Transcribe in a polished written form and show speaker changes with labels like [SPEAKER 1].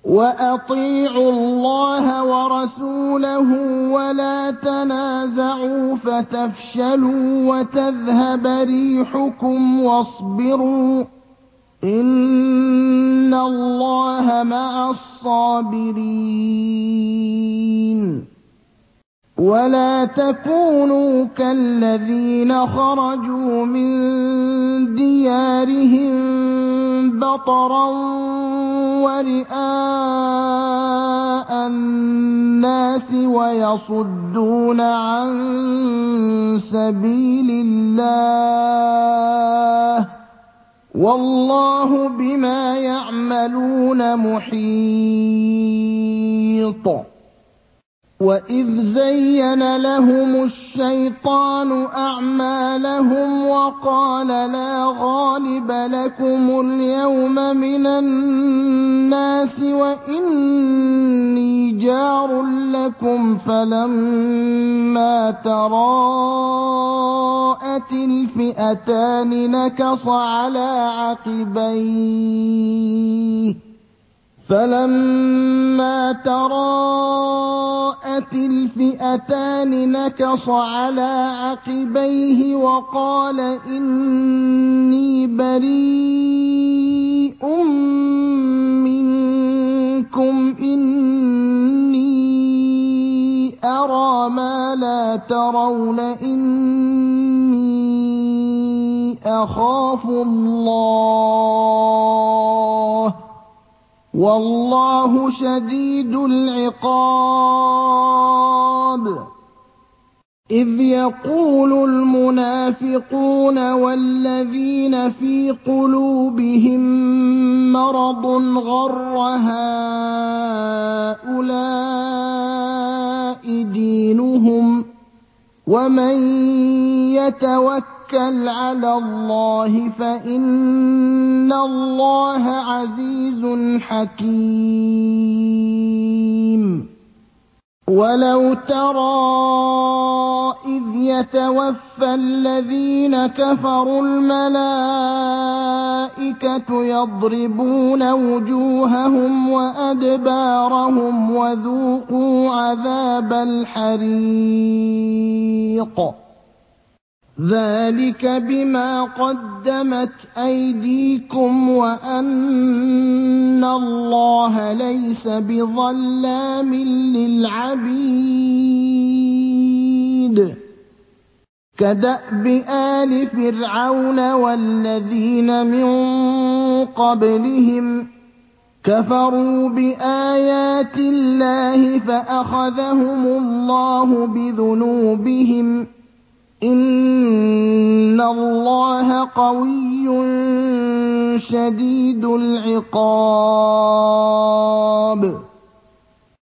[SPEAKER 1] وَأَطِيعُوا اللَّهَ وَرَسُولَهُ وَلَا تَنَازَعُوا فَتَفْشَلُوا وَتَذْهَبَ رِيحُكُمْ وَاصْبِرُوا ۚ إِنَّ اللَّهَ مَعَ الصَّابِرِينَ وَلَا تَكُونُوا كَالَّذِينَ خَرَجُوا مِن دِيَارِهِم بَطَرًا وَرِئَاءَ النَّاسِ وَيَصُدُّونَ عَن سَبِيلِ اللَّهِ ۗ وَاللَّهُ بِمَا يَعْمَلُونَ مُحِيطٌ وَإِذْ زَيَّنَ لَهُمُ الشَّيْطَانُ أَعْمَالَهُمْ وَقَالَ لَا غَالِبَ لَكُمُ الْيَوْمَ مِنَ النَّاسِ وَإِنِّي جَارٌ لَّكُمْ فَلَمَّا تَرَاءَتِ الْفِئَتَانِ نَكَصَ عَلَىٰ عَقِبَيْهِ وَقَالَ إِنِّي بَرِيءٌ مِّنكُمْ إِنِّي أَرَىٰ مَا لَا تَرَوْنَ إِنِّي أَخَافُ اللَّهَ ۚ وَاللَّهُ شَدِيدُ الْعِقَابِ إِذْ يَقُولُ الْمُنَافِقُونَ وَالَّذِينَ فِي قُلُوبِهِم مَّرَضٌ غَرَّ هَٰؤُلَاءِ دِينُهُمْ ۗ وَمَن يَتَوَكَّلْ عَلَى اللَّهِ فَإِنَّ اللَّهَ عَزِيزٌ حَكِيمٌ وَلَوْ تَرَىٰ إِذْ يَتَوَفَّى الَّذِينَ كَفَرُوا الْمَلَائِكَةُ يَضْرِبُونَ وُجُوهَهُمْ وَأَدْبَارَهُمْ وَذُوقُوا عَذَابَ الْحَرِيقِ ذَٰلِكَ بِمَا قَدَّمَتْ أَيْدِيكُمْ وَأَنَّ اللَّهَ لَيْسَ بِظَلَّامٍ لِّلْعَبِيدِ كَدَأْبِ آلِ فِرْعَوْنَ وَالَّذِينَ مِن قَبْلِهِمْ ۚ كَفَرُوا بِآيَاتِ اللَّهِ فَأَخَذَهُمُ اللَّهُ بِذُنُوبِهِمْ ۗ إِنَّ اللَّهَ قَوِيٌّ شَدِيدُ الْعِقَابِ